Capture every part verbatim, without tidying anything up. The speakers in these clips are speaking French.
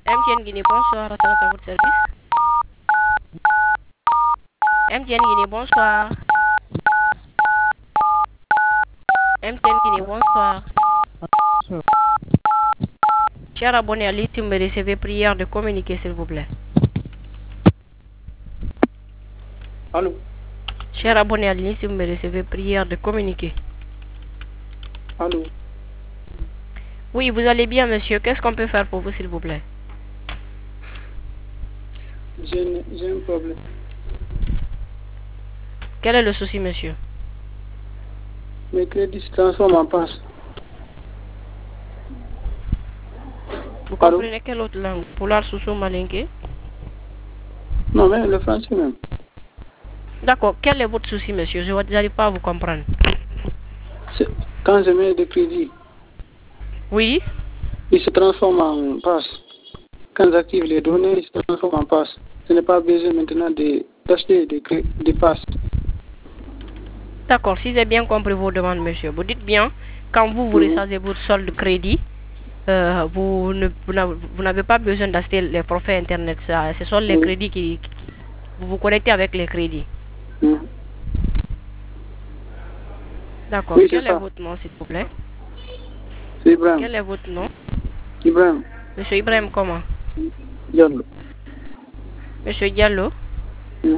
M T N Guinée, bonsoir, à votre service. M T N Guinée, bonsoir. M T N Guinée, bonsoir. Cher abonné à l'ITIM, recevez prière de communiquer, s'il vous plaît. Allô? Cher abonné à l'ITIM, recevez prière de communiquer. Allô? Oui, vous allez bien, monsieur. Qu'est-ce qu'on peut faire pour vous, s'il vous plaît? J'ai un problème. Quel est le souci, monsieur? Mes crédits se transforment en passe. Vous comprenez quelle autre langue? Poulard, Soussou, Malinké? Non, mais le français même. D'accord. Quel est votre souci, monsieur? Je n'arrive pas à vous comprendre. Quand je mets des crédits, oui, ils se transforment en passe. Quand j'active les données, ils se transforment en passe. Je n'ai pas besoin maintenant d'acheter des, des passes. D'accord. Si j'ai bien compris vos demandes, monsieur, vous dites bien, quand vous vous rechargez votre solde de crédit, euh, vous n'avez pas besoin d'acheter les forfaits Internet. Ça, ce sont les mmh. crédits qui, qui... Vous vous connectez avec les crédits. Mmh. D'accord. Oui, quel est, est votre nom, s'il vous plaît? C'est Ibrahim. Quel est votre nom? Ibrahim. Monsieur Ibrahim, comment? Diallo. Monsieur Diallo? Mmh.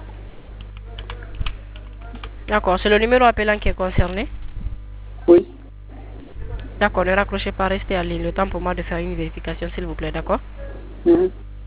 D'accord. C'est le numéro appelant qui est concerné? Oui. D'accord. Ne raccrochez pas, restez à ligne. Le temps pour moi de faire une vérification, s'il vous plaît. D'accord? Mmh.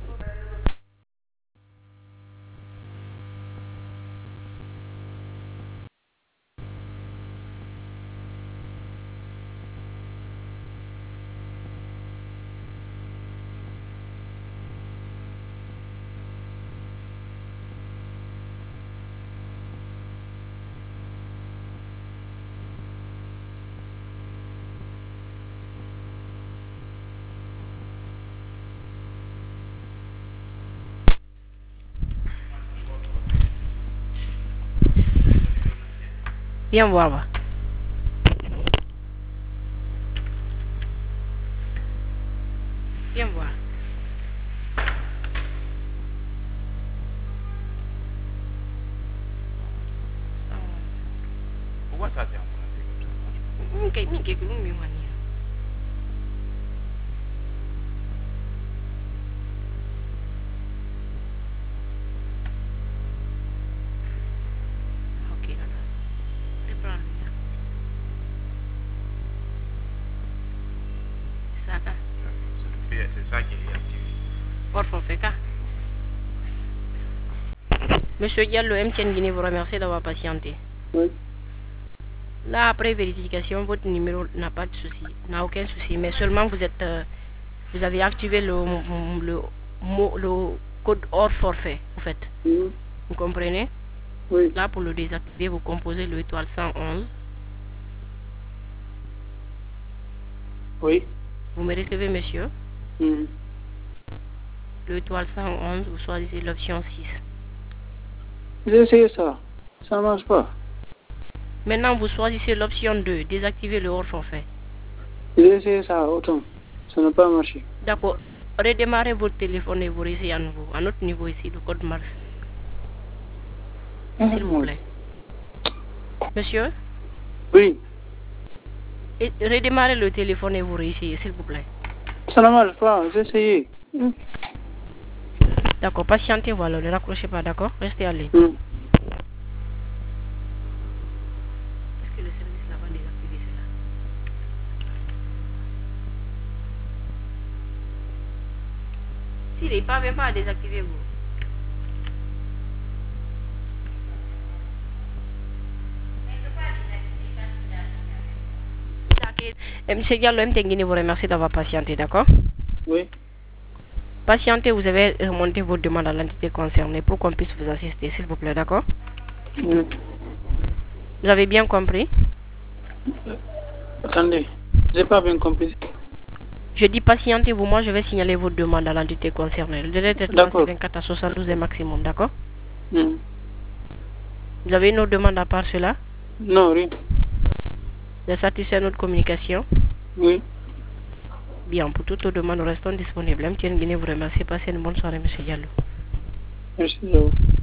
Viens voir. Viens voir. Pourquoi ça vient? Ok, ok, ok. C'est ça qui est activé. Por forfait. Monsieur Diallo, M T N Guinée vous remercie d'avoir patienté. Oui. Là, après vérification, votre numéro n'a pas de souci, n'a aucun souci, mais seulement vous êtes, euh, vous avez activé le, le, le, le code hors forfait, en fait. Mmh. Vous comprenez? Oui. Là, pour le désactiver, vous composez le étoile cent onze. Oui. Vous me recevez, monsieur? Mmh. Le étoile cent onze, vous choisissez l'option six. J'ai essayé ça. Ça ne marche pas. Maintenant, vous choisissez l'option deux, désactiver le hors forfait. J'ai essayé ça autant. Ça n'a pas marché. D'accord. Redémarrez votre téléphone et vous réessayez à nouveau. À notre niveau ici, le code marche. S'il vous plaît. Monsieur? Oui. Et redémarrez le téléphone et vous réessayez, s'il vous plaît. Ça ne marche pas. J'ai essayé. Mmh. D'accord. Patientez, voilà. Ne raccrochez pas, d'accord? Restez à ligne. Mmh. Est-ce que le service là va désactiver cela? S'il n'est pas même pas à désactiver, vous. Monsieur Diallo, M T N Guinée vous remercie d'avoir patienté, d'accord? Oui. Patientez, vous avez remonté votre demande à l'entité concernée pour qu'on puisse vous assister, s'il vous plaît, d'accord? Mmh. Vous avez bien compris? Attendez, j'ai pas bien compris. Je dis patientez-vous, moi je vais signaler votre demande à l'entité concernée. Le délai de traitement c'est vingt-quatre à soixante-douze est maximum, d'accord? Mmh. Vous avez une autre demande à part cela? Non, rien. Vous êtes satisfait de notre communication? Oui. bien. Pour toute autre demande, nous restons disponibles. M T N Guinée vous remercie. Passez une bonne soirée, M. Diallo. Merci.